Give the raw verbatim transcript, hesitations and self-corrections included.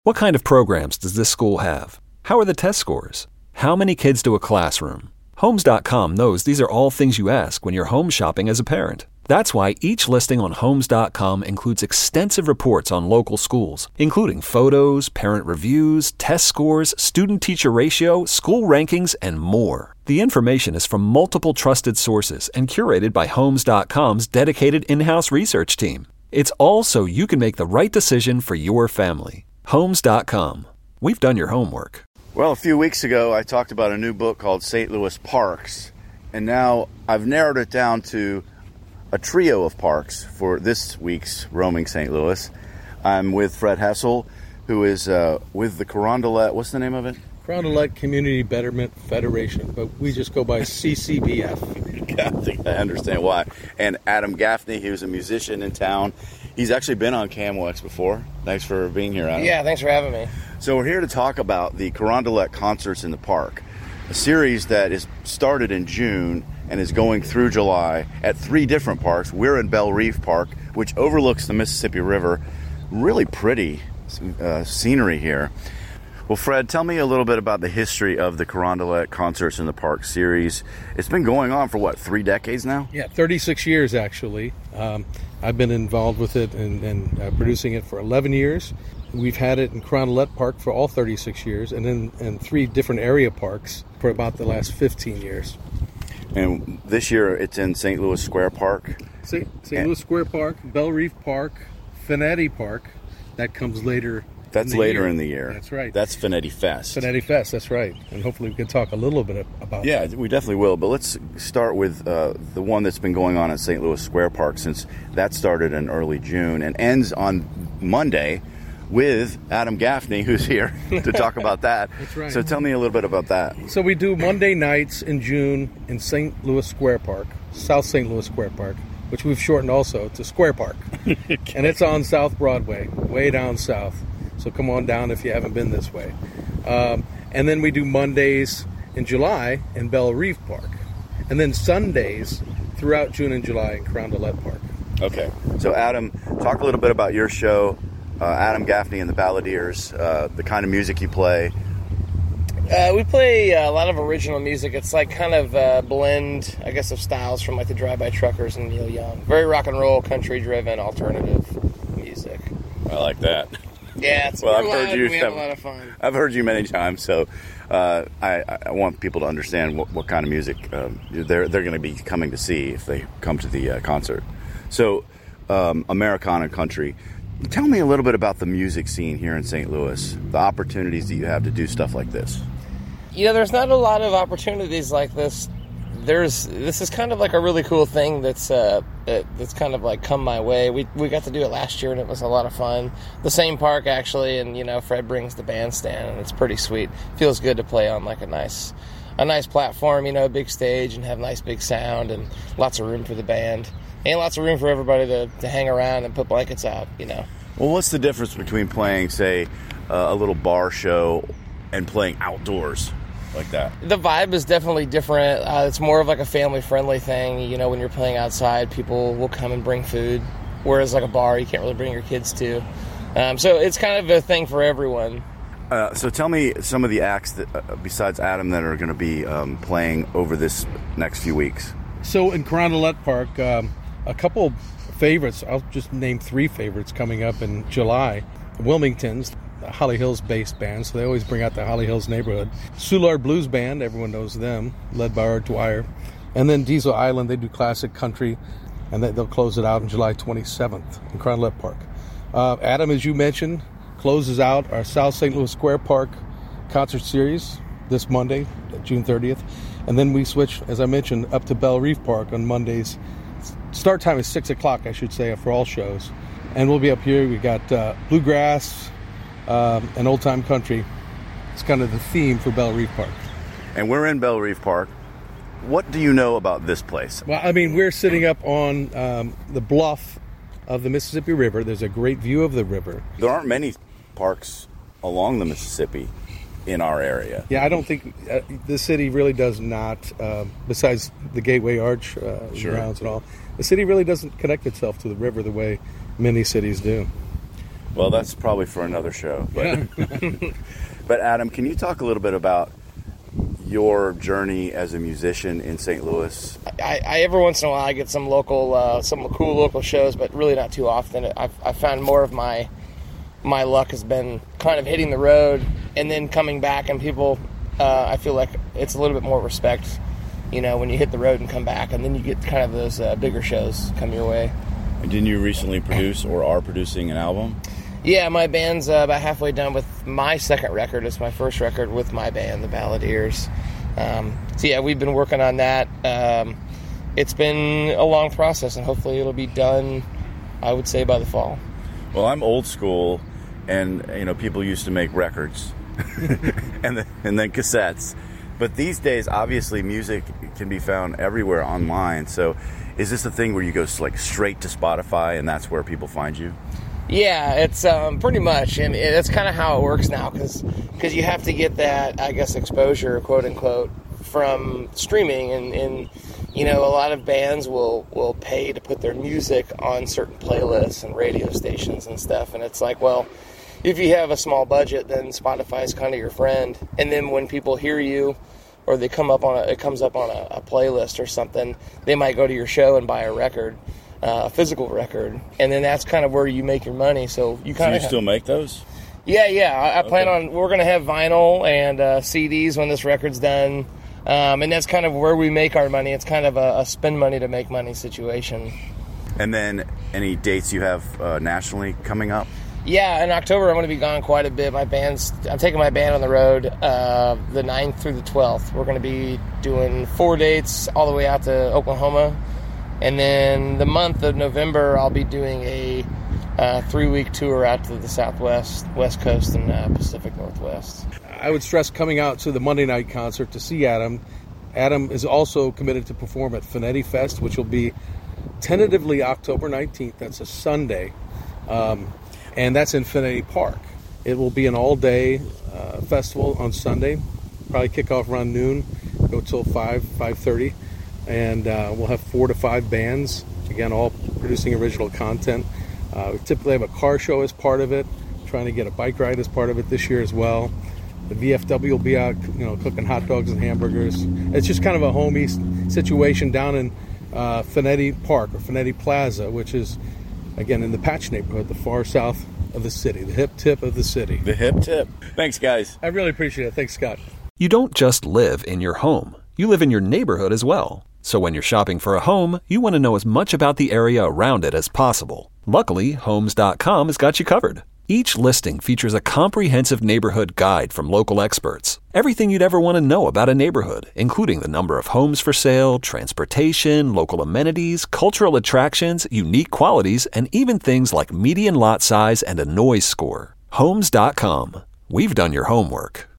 What kind of programs does this school have? How are the test scores? How many kids do a classroom? Homes dot com knows these are all things you ask when you're home shopping as a parent. That's why each listing on Homes dot com includes extensive reports on local schools, including photos, parent reviews, test scores, student-teacher ratio, school rankings, and more. The information is from multiple trusted sources and curated by Homes dot com's dedicated in-house research team. It's all so you can make the right decision for your family. Homes dot com. We've done your homework. Well, a few weeks ago, I talked about a new book called Saint Louis Parks, and now I've narrowed it down to a trio of parks for this week's Roaming Saint Louis. I'm with Fred Hessel, who is uh, with the Carondelet. What's the name of it? Carondelet Community Betterment Federation, but we just go by C C B F. I think I understand why. And Adam Gaffney, he was a musician in town. He's actually been on CamWex before. Thanks for being here, Adam. Yeah, thanks for having me. So we're here to talk about the Carondelet Concerts in the Park, a series that is started in June and is going through July at three different parks. We're in Belle Reeve Park, which overlooks the Mississippi River. Really pretty uh, scenery here. Well, Fred, tell me a little bit about the history of the Carondelet Concerts in the Park series. It's been going on for, what, three decades now? Yeah, thirty-six years, actually. Um, I've been involved with it and, and uh, producing it for eleven years. We've had it in Carondelet Park for all thirty-six years, and then in three different area parks for about the last fifteen years. And this year it's in Saint Louis Square Park. Saint Louis Square Park, Belle Reeve Park, Finetti Park. That comes later. That's in the later year. in the year. That's right. That's Finetti Fest. Finetti Fest, that's right. And hopefully we can talk a little bit about yeah, that. Yeah, we definitely will. But let's start with uh, the one that's been going on at Saint Louis Square Park, since that started in early June and ends on Monday with Adam Gaffney, who's here to talk about that. That's right. So tell me a little bit about that. So we do Monday nights in June in Saint Louis Square Park, South Saint Louis Square Park, which we've shortened also to Square Park. Okay. And it's on South Broadway, way down south. So come on down if you haven't been this way. Um, and then we do Mondays in July in Belle Reeve Park. And then Sundays throughout June and July in Carondelet Park. Okay. So Adam, talk a little bit about your show, uh, Adam Gaffney and the Balladeers, uh, the kind of music you play. Uh, we play a lot of original music. It's like kind of a blend, I guess, of styles from like the Drive-By Truckers and Neil Young. Very rock and roll, country-driven, alternative music. I like that. Yeah, it's well, I've loud, heard you. we have a lot of fun. I've heard you many times, so uh, I, I want people to understand what, what kind of music um, they're they're going to be coming to see if they come to the uh, concert. So, um, Americana country. Tell me a little bit about the music scene here in Saint Louis. The opportunities that you have to do stuff like this. You know, there's not a lot of opportunities like this. There's this is kind of like a really cool thing that's uh it, that's kind of like come my way. We we got to do it last year and it was a lot of fun. The same park actually, and you know Fred brings the bandstand and it's pretty sweet. Feels good to play on like a nice a nice platform, you know, a big stage and have nice big sound and lots of room for the band and lots of room for everybody to, to hang around and put blankets out, you know. Well, what's the difference between playing, say, uh, a little bar show and playing outdoors? Like that. The vibe is definitely different. Uh, it's more of like a family-friendly thing. You know, when you're playing outside, people will come and bring food. Whereas like a bar, you can't really bring your kids to. Um, so it's kind of a thing for everyone. Uh, so tell me some of the acts that, uh, besides Adam, that are going to be um, playing over this next few weeks. So in Carondelet Park, um, a couple favorites. I'll just name three favorites coming up in July. Wilmington's. Holly Hills-based band, so they always bring out the Holly Hills neighborhood. Soulard Blues Band, everyone knows them, led by Art Dwyer. And then Diesel Island, they do classic country, and they'll close it out on July twenty-seventh in Carondelet Park. Uh, Adam, as you mentioned, closes out our South Saint Louis Square Park concert series this Monday, June thirtieth. And then we switch, as I mentioned, up to Belle Reeve Park on Mondays. Start time is six o'clock, I should say, for all shows. And we'll be up here. We got uh, bluegrass, Um, and old-time country. It's kind of the theme for Belle Reeve Park. And we're in Belle Reeve Park. What do you know about this place? Well, I mean, we're sitting up on um, the bluff of the Mississippi River. There's a great view of the river. There aren't many parks along the Mississippi in our area. Yeah, I don't think uh, the city really does not, uh, besides the Gateway Arch uh, Sure. grounds and all, the city really doesn't connect itself to the river the way many cities do. Well, that's probably for another show. But, but Adam, can you talk a little bit about your journey as a musician in Saint Louis? I, I every once in a while I get some local, uh, some cool local shows, but really not too often. I've, I've found more of my my luck has been kind of hitting the road and then coming back, and people, uh, I feel like it's a little bit more respect, you know, when you hit the road and come back, and then you get kind of those uh, bigger shows come your way. And didn't you recently produce or are producing an album? Yeah, my band's uh, about halfway done with my second record. It's my first record with my band, the Balladeers. Um, so yeah, we've been working on that. Um, it's been a long process, and hopefully it'll be done, I would say, by the fall. Well, I'm old school, and you know, people used to make records and then, and then cassettes. But these days, obviously, music can be found everywhere online. So, is this a thing where you go like straight to Spotify, and that's where people find you? Yeah, it's um, pretty much, and that's kind of how it works now, because because you have to get that, I guess, exposure, quote unquote, from streaming, and, and you know, a lot of bands will will pay to put their music on certain playlists and radio stations and stuff, and it's like, well, if you have a small budget, then Spotify is kind of your friend, and then when people hear you, or they come up on a, it comes up on a, a playlist or something, they might go to your show and buy a record. Uh, a physical record, and then that's kind of where you make your money. So you kind so of you still make those? Yeah, yeah. I, I okay. plan on we're going to have vinyl and uh, C Ds when this record's done, um, and that's kind of where we make our money. It's kind of a, a spend money to make money situation. And then any dates you have uh, nationally coming up? Yeah, in October I'm going to be gone quite a bit. My band's I'm taking my band on the road uh, the ninth through the twelfth. We're going to be doing four dates all the way out to Oklahoma. And then the month of November, I'll be doing a uh, three-week tour out to the Southwest, West Coast, and uh, Pacific Northwest. I would stress coming out to the Monday night concert to see Adam. Adam is also committed to perform at Finetti Fest, which will be tentatively October nineteenth. That's a Sunday. Um, and that's in Finetti Park. It will be an all-day uh, festival on Sunday. Probably kick off around noon, go till five, five thirty. And uh, we'll have four to five bands, again, all producing original content. Uh, we typically have a car show as part of it, trying to get a bike ride as part of it this year as well. The V F W will be out, you know, cooking hot dogs and hamburgers. It's just kind of a homey situation down in uh, Finetti Park, or Finetti Plaza, which is, again, in the Patch neighborhood, the far south of the city, the hip tip of the city. The hip tip. Thanks, guys. I really appreciate it. Thanks, Scott. You don't just live in your home. You live in your neighborhood as well. So when you're shopping for a home, you want to know as much about the area around it as possible. Luckily, Homes dot com has got you covered. Each listing features a comprehensive neighborhood guide from local experts. Everything you'd ever want to know about a neighborhood, including the number of homes for sale, transportation, local amenities, cultural attractions, unique qualities, and even things like median lot size and a noise score. Homes dot com. We've done your homework.